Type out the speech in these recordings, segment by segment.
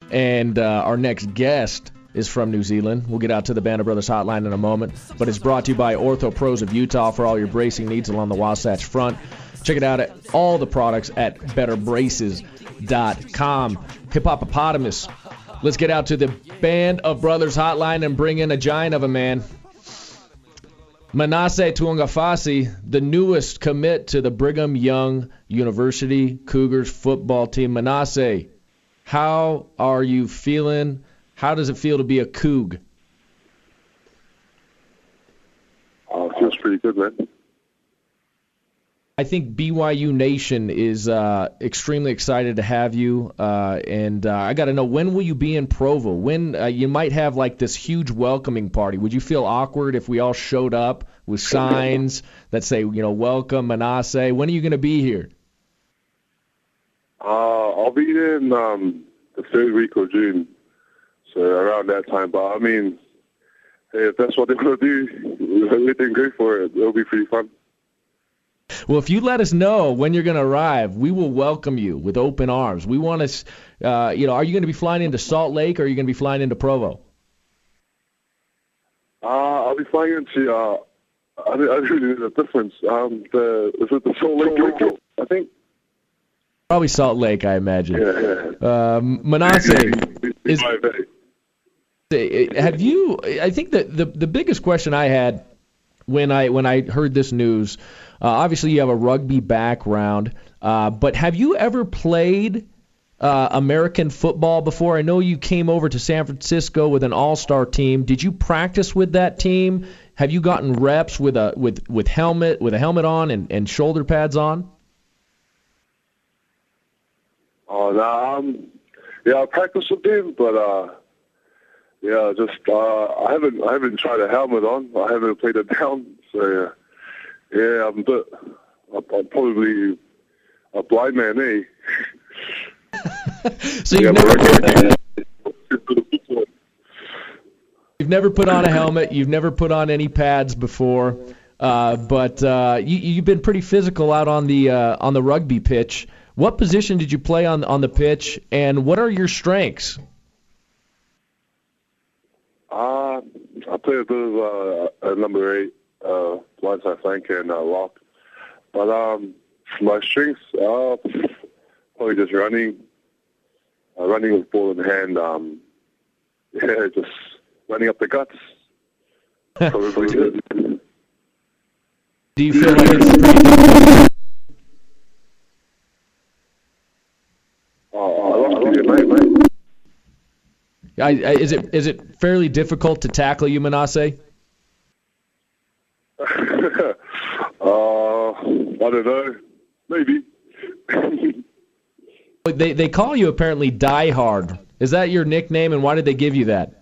and our next guest is from New Zealand. We'll get out to the Band of Brothers hotline in a moment, but it's brought to you by Ortho Pros of Utah for all your bracing needs along the Wasatch Front. Check it out at all the products at betterbraces.com. Hippopotamus. Let's get out to the Band of Brothers hotline and bring in a giant of a man. Manasseh Tu'ungafasi, the newest commit to the Brigham Young University Cougars football team. Manasseh, how are you feeling? How does it feel to be a Coug? It feels pretty good, man. I think BYU Nation is extremely excited to have you, and I got to know, when will you be in Provo? When you might have like this huge welcoming party. Would you feel awkward if we all showed up with signs that say, welcome Manasseh? When are you going to be here? I'll be there in the third week of June, so around that time. But I mean, hey, if that's what they're going to do, we can go for it. It'll be pretty fun. Well, if you let us know when you're going to arrive, we will welcome you with open arms. We want to, are you going to be flying into Salt Lake or are you going to be flying into Provo? I'll be flying into, I don't really know the difference. Is it the Salt Lake Airport, I think? Probably Salt Lake, I imagine. Yeah. Manasseh, have you, I think that the biggest question I had when I heard this news, obviously you have a rugby background, but have you ever played American football before? I know you came over to San Francisco with an all-star team. Did you practice with that team? Have you gotten reps with a helmet on and shoulder pads on? Oh, no, I practiced with them, but I haven't tried a helmet on. I haven't played it down, so I'm probably a blind man, eh? So you've never put on a helmet, you've never put on any pads before, but you've been pretty physical out on the rugby pitch. What position did you play on the pitch, and what are your strengths? I play a bit of a number 8, blindside flank and lock. But my strengths are probably just running with ball in hand. Just running up the guts. Probably good. Do you feel like it's pretty? Is it fairly difficult to tackle you, Manasseh? I don't know. Maybe. They call you apparently Die Hard. Is that your nickname, and why did they give you that?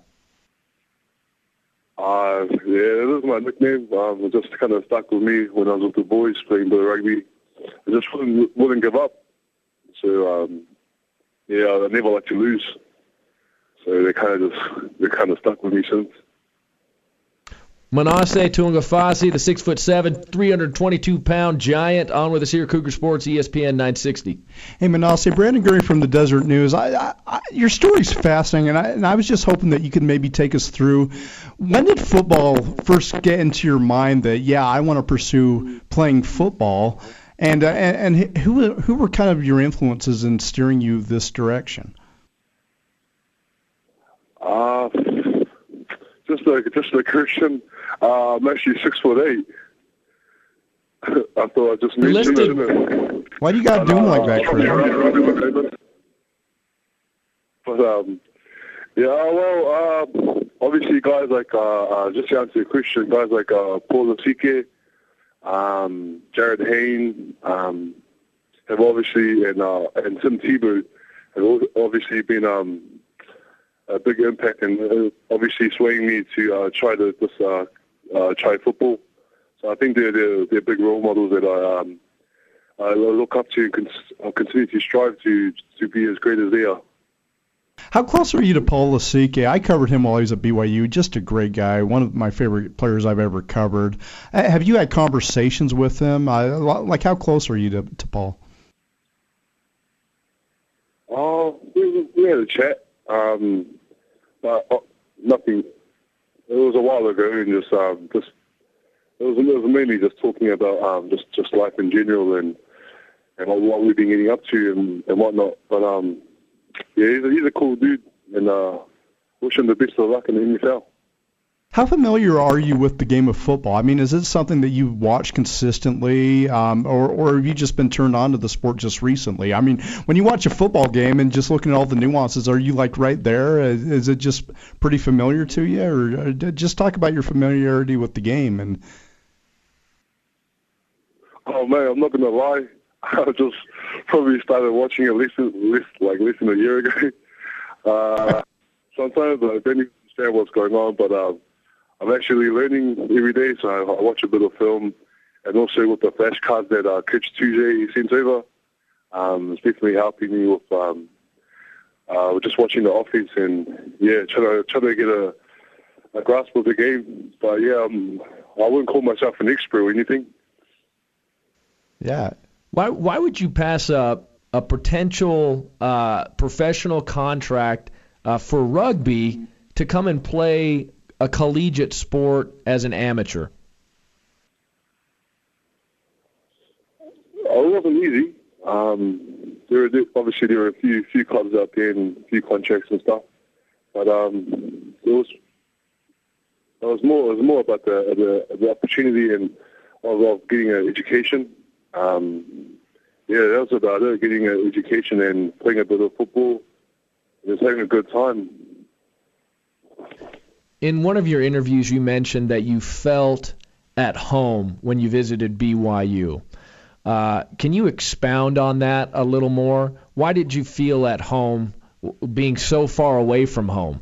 It is my nickname. It just kind of stuck with me when I was with the boys playing the rugby. I just wouldn't give up. So, I never like to lose. So they kind of stuck with me since. Manasseh Tu'ungafasi, the 6'7", 322-pound giant, on with us here, Cougar Sports, ESPN 960. Hey, Manasseh, Brandon Gurry from the Desert News. Your story's fascinating, and I was just hoping that you could maybe take us through. When did football first get into your mind that, I want to pursue playing football? And who were kind of your influences in steering you this direction? Just a Christian. I'm actually 6'8". I thought I just mentioned it. Why do you got to do him like that, Chris? But obviously guys like just to answer your question, guys like Paul Lasike, Jared Hayne, have obviously and Tim Tebow have obviously been a big impact and obviously swaying me to try football. So I think they're big role models that I look up to and continue to strive to be as great as they are. How close are you to Paul Lasike? I covered him while he was at BYU. Just a great guy, one of my favorite players I've ever covered. Have you had conversations with him? Like, how close are you to Paul? We had a chat. but nothing. It was a while ago, and just it was mainly just talking about just life in general and what we've been getting up to and whatnot. But yeah, he's a cool dude, and wish him the best of luck in the NFL. How familiar are you with the game of football? I mean, is it something that you watch consistently, or have you just been turned on to the sport just recently? I mean, when you watch a football game and just looking at all the nuances, are you like right there? Is it just pretty familiar to you, or just talk about your familiarity with the game? And oh man, I'm not gonna lie, I just probably started watching it less than a year ago. Sometimes I don't even understand what's going on, but I'm actually learning every day, so I watch a bit of film, and also with the flashcards that Coach Tuje sends over, it's definitely helping me with just watching the offense and trying to get a grasp of the game. But yeah, I wouldn't call myself an expert or anything. Yeah. Why would you pass up a potential professional contract for rugby to come and play a collegiate sport as an amateur? Oh, it wasn't easy. There were a few clubs out there and a few contracts and stuff, but it was more about the opportunity and of getting an education. That was about it. Getting an education and playing a bit of football, and just having a good time. In one of your interviews, you mentioned that you felt at home when you visited BYU. Can you expound on that a little more? Why did you feel at home being so far away from home?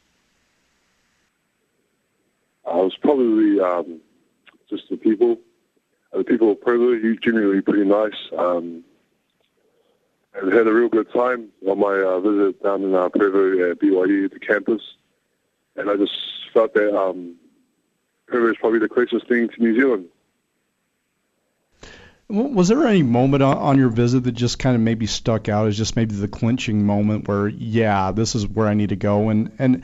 I was probably just the people. The people of Provo, generally pretty nice. And had a real good time on my visit down in Provo at BYU, the campus. And I just felt that Provo is probably the closest thing to New Zealand. Was there any moment on your visit that just kind of maybe stuck out as just maybe the clinching moment where, yeah, this is where I need to go? And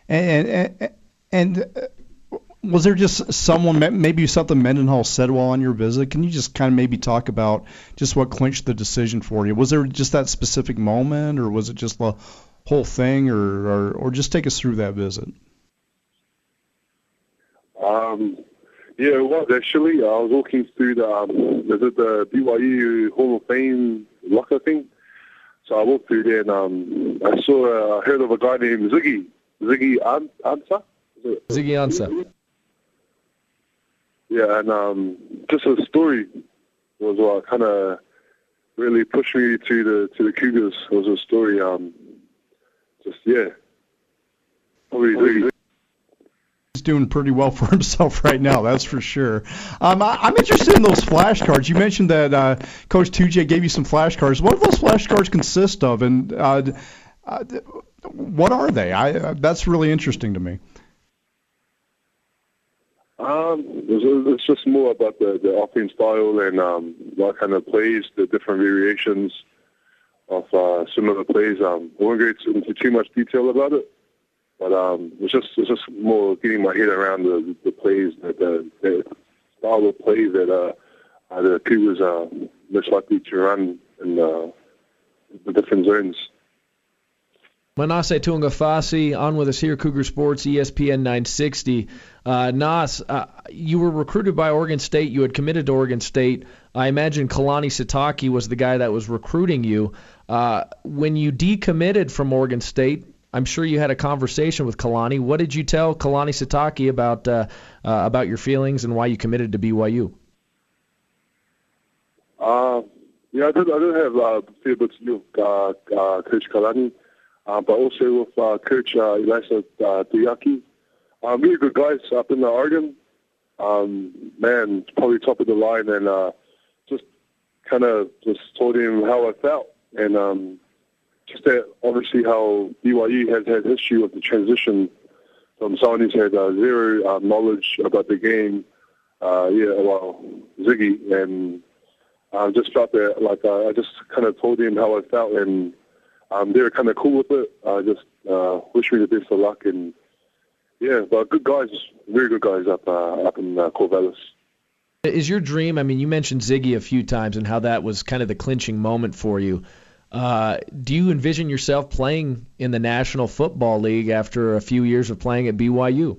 was there just maybe something Mendenhall said while on your visit? Can you just kind of maybe talk about just what clinched the decision for you? Was there just that specific moment, or was it just the whole thing, or just take us through that visit? Yeah, it was actually. I was walking through the BYU Hall of Fame locker thing. So I walked through there and I heard of a guy named Ziggy Ansah. Ziggy Ansah. Yeah, and just his story was what kind of really pushed me to the Cougars. It was a story. Probably. He's doing pretty well for himself right now, that's for sure. I'm interested in those flashcards. You mentioned that Coach Tuje gave you some flashcards. What do those flashcards consist of, and what are they? That's really interesting to me. It's just more about the offense style and what kind of plays, the different variations of similar plays. I won't go into too much detail about it, but it's just more getting my head around the plays, the style of plays that the Cougars are most likely to run in the different zones. Manasseh Tu'ungafasi on with us here, Cougar Sports, ESPN 960. Nas, you were recruited by Oregon State. You had committed to Oregon State. I imagine Kalani Sitake was the guy that was recruiting you. When you decommitted from Oregon State, I'm sure you had a conversation with Kalani. What did you tell Kalani Sitake about your feelings and why you committed to BYU? Yeah, I did have a fair bit to do with Coach Kalani. But also with Coach Elisa Duyaki. Really good guys up in Oregon. Man, probably top of the line, and just told him how I felt. And just that obviously how BYU has had history with the transition from someone who's had zero knowledge about the game, Ziggy. And I just felt that, I just kind of told him how I felt, and they were kind of cool with it. wish me the best of luck. And yeah, but good guys, very good guys up in Corvallis. Is your dream? I mean, you mentioned Ziggy a few times and how that was kind of the clinching moment for you. Do you envision yourself playing in the National Football League after a few years of playing at BYU?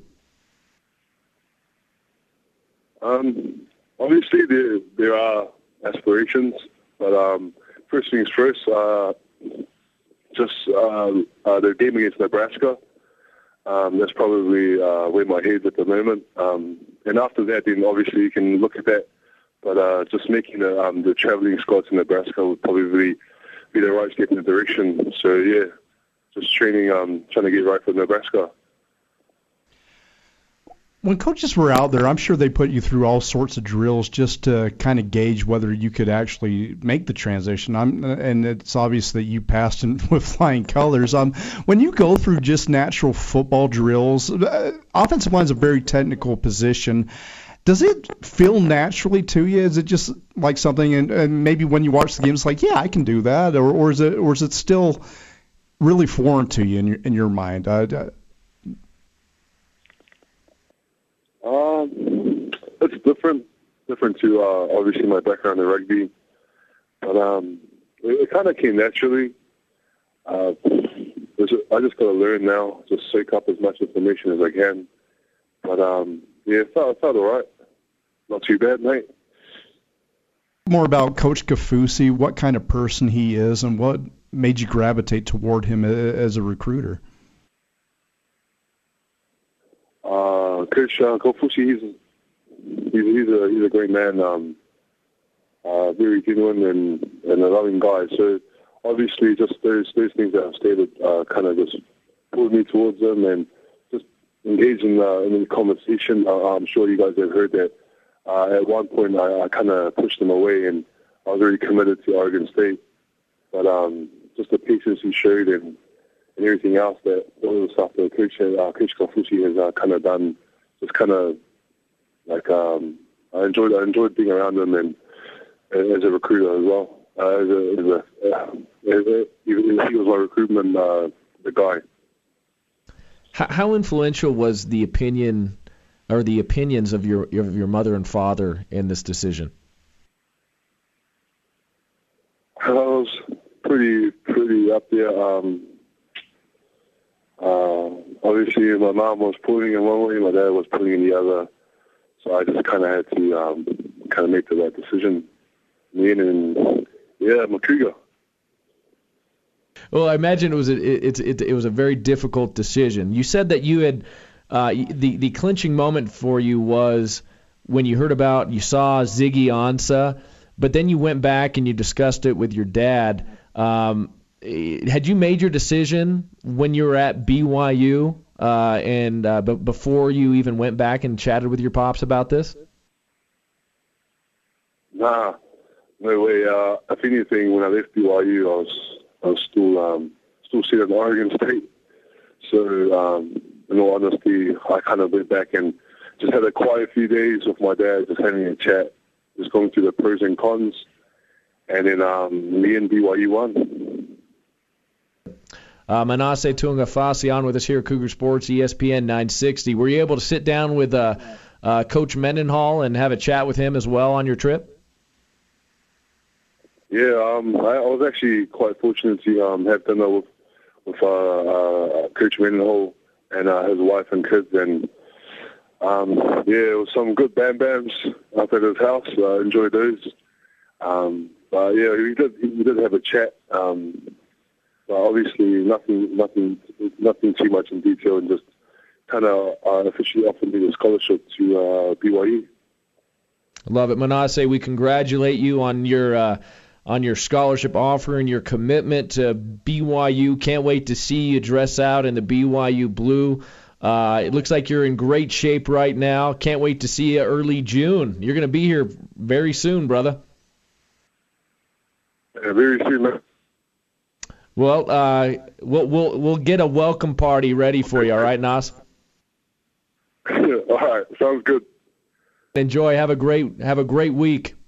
Obviously, there are aspirations, but first things first, just the game against Nebraska. That's probably where my head's at the moment. And after that, then obviously you can look at that. But just making the traveling squad to Nebraska would probably be the right step in the direction. So yeah, just training, trying to get right for Nebraska. When coaches were out there, I'm sure they put you through all sorts of drills just to kind of gauge whether you could actually make the transition. And it's obvious that you passed with flying colors. When you go through just natural football drills, offensive line is a very technical position. Does it feel naturally to you? Is it just like something, and maybe when you watch the game, it's like, yeah, I can do that, or is it still really foreign to you in your mind? It's different to obviously my background in rugby, but it kind of came naturally. I just got to learn now, just soak up as much information as I can. But yeah, it felt all right. Not too bad, mate. More about Coach Kaufusi, what kind of person he is, and what made you gravitate toward him as a recruiter? Coach Kaufusi, he's a great man, very genuine and a loving guy. So obviously, just those things that I've stated kind of just pulled me towards him and just engaged in the conversation. I'm sure you guys have heard that. At one point, I kind of pushed him away, and I was very committed to Oregon State. But just the patience he showed and everything else, that all the stuff that Coach Kaufusi has kind of done, just kind of like I enjoyed being around him and as a recruiter as well. He was my recruitment the guy. How influential was the opinion or the opinions of your mother and father in this decision? I was pretty up there. Obviously, my mom was pulling in one way, my dad was pulling in the other. So I just kind of had to make the right decision. And yeah, I'm a Cougar. Well, I imagine it was a very difficult decision. You said that you had the clinching moment for you was when you saw Ziggy Ansah, but then you went back and you discussed it with your dad. Had you made your decision when you were at BYU and before you even went back and chatted with your pops about this? Nah, no way. If anything, when I left BYU, I was still sitting in Oregon State. So, in all honesty, I kind of went back and just had a quiet few days with my dad, just having a chat, just going through the pros and cons. And then me and BYU won. Manasseh Tu'ungafasi on with us here at Cougar Sports, ESPN 960. Were you able to sit down with Coach Mendenhall and have a chat with him as well on your trip? Yeah, I was actually quite fortunate to have dinner with Coach Mendenhall and his wife and kids, and it was some good bam-bams up at his house. I enjoyed those. But yeah, we did have a chat. But obviously, nothing too much in detail, and just kind of officially offered me the scholarship to BYU. Love it, Manasseh. We congratulate you on your scholarship offer and your commitment to BYU. Can't wait to see you dress out in the BYU blue. It looks like you're in great shape right now. Can't wait to see you early June. You're going to be here very soon, brother. Yeah, very soon, man. Well, we'll get a welcome party ready for you. All right, Nas? All right, sounds good. Enjoy. Have a great week.